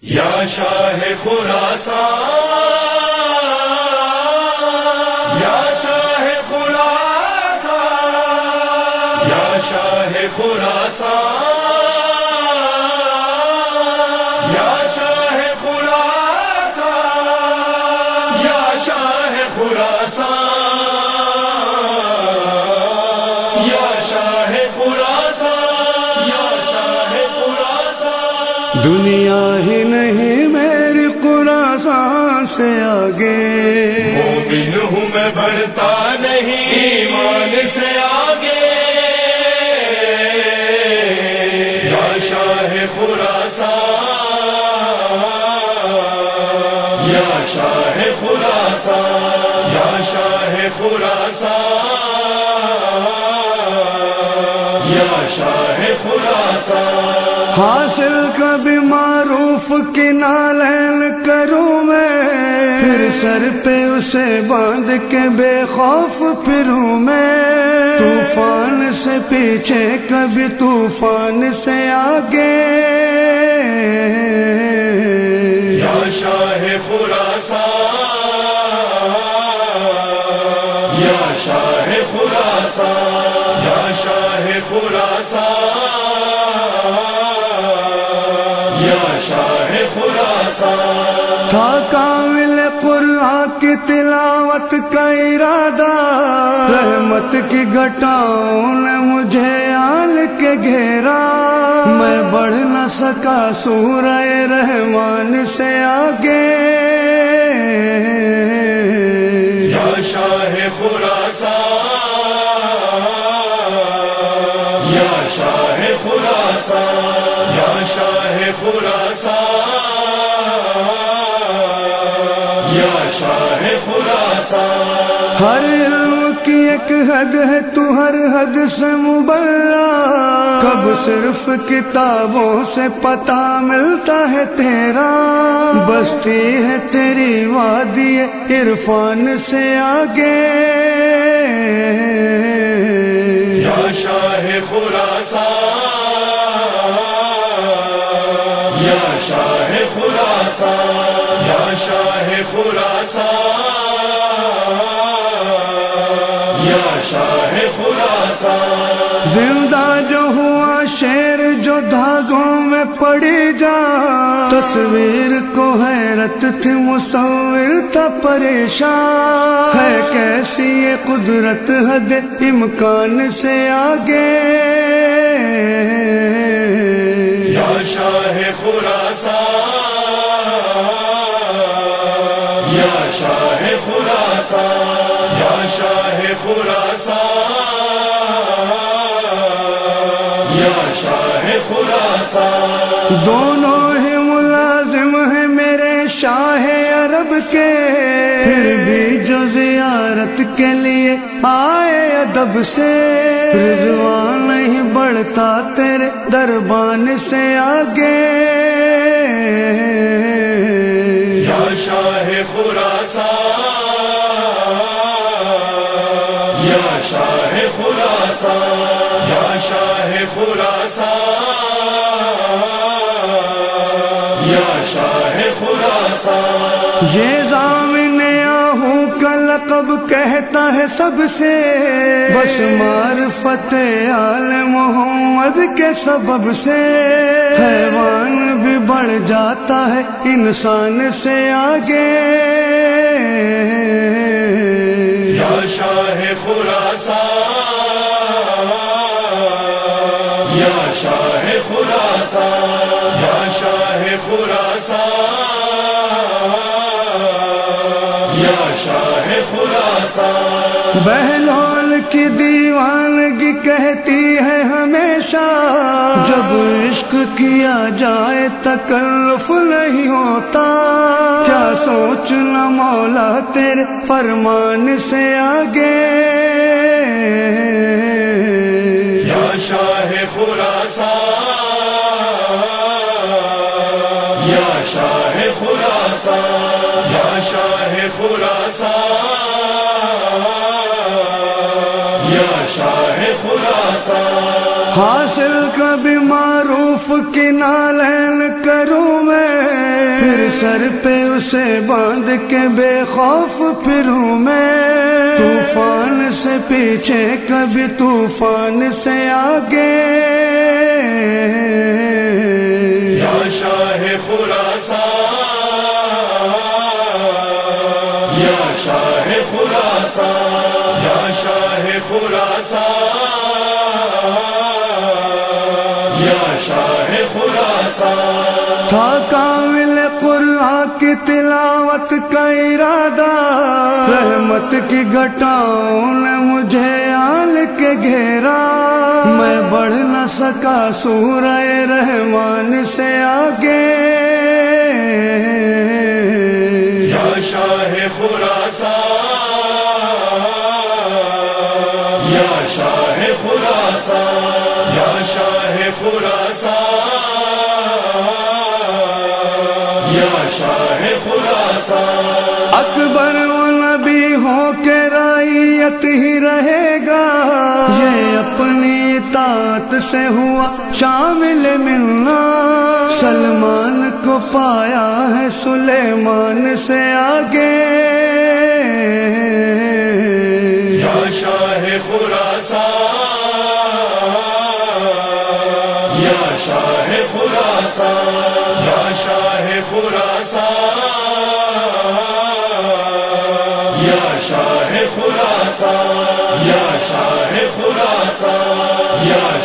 یا شاہ خراسان، یا شاہ خراسان، یا شاہ خراسان، یا شاہ خراسان، یا شاہ خراسان، یا شاہ خراسان، یا شاہ خراسان۔ دنیا ہی نہیں میری خراسان سے آگے، مومن ہوں میں بڑھتا نہیں ایمان سے آگے۔ یا شاہ خراسان، یا شاہ خراسان، یا شاہ خراسان، یا شاہ خراسان۔ حاصل کبھی معروف کی نالین کروں میں، پھر سر پہ اسے باندھ کے بے خوف پھروں میں، طوفان سے پیچھے کبھی طوفان سے آگے۔ یا شاہ خراسان، یا شاہ خراسان، یا شاہ خراسان، یا شاہ خراسان۔ تھا کامل قرآن کی تلاوت کا ارادہ، رحمت کی گھٹاؤں نے مجھے آل کے گھیرا، میں بڑھ نہ سکا سورہ رحمان سے آگے۔ یا شاہ خراسان، یا شاہ خراسان، یا شاہ خراسان، یا شاہ خراسان۔ ہر علم کی ایک حد ہے، تو ہر حد سے مبرا، کب صرف کتابوں سے پتہ ملتا ہے تیرا، بستی ہے تیری وادی عرفان سے آگے۔ یا شاہ خراسان، یا شاہ خراسان، یا شاہ خراسان، یا شاہ خراسان۔ زندہ جو ہوا شیر جو دھاگوں میں پڑی جا، تصویر کو حیرت تھی مصور تھا پریشان، ہے کیسی یہ قدرت حد امکان سے آگے۔ یا شاہ خراسان، یا شاہ خراسان، یا شاہ خراسان، یا شاہ خراسان۔ دونوں ہی ملازم ہیں میرے شاہ عرب کے، پھر بھی جو زیارت کے لیے آئے ادب سے، رضوان نہیں بڑھتا تیرے دربان سے آگے۔ یا شاہ خراسان، یا شاہ خراسان، یا شاہ خراسان، یا شاہ خراسان۔ یہ ضامن آہوں کا لقب کہتا ہے سب سے، بس معرفت آل محمد کے سبب سے، حیوان بھی بڑھ جاتا ہے انسان سے آگے۔ یا شاہ خراسان، یا شاہ خراسان، یا شاہ خراسان، یا شاہ خراسان۔ بہلول کی دیوانگی کہتی ہے ہمیشہ، جب عشق کیا جائے تکلف نہیں ہوتا، کیا سوچنا مولا تیرے فرمان سے آگے۔ یا شاہ خراسان، یا شاہ خراسان، یا شاہ خراسان، یا شاہ خراسان۔ حاصل کبھی معروف کی نالین کروں میں، سر پہ اسے باندھ کے بے خوف پھروں میں، طوفان سے پیچھے کبھی طوفان سے آگے، یا شاہ خراسان، یا شاہ خراسان، یا شاہ خراسان، یا شاہ خراسان۔ تھا کامل قرآن کی تلاوت کا ارادہ، رحمت کی گھٹاؤں نے مجھے آل کے گھیرا، میں بڑھ نہ سکا سورہ رحمان سے آگے، یا شاہ خراسان، یا شاہ خراسان، یا شاہ خراسان، یا شاہ خراسان۔ اکبر و نبی ہو کے رعیت ہی رہے گا، یہ اپنی اطاعت سے ہوا شامل ملنا، سلمان کو پایا ہے سلیمان سے آگے، یا شاہ خراسان، یا شاہ خراسان، یا شاہ خراسان، یا شاہ خراسان، یا شاہ خراسان، یا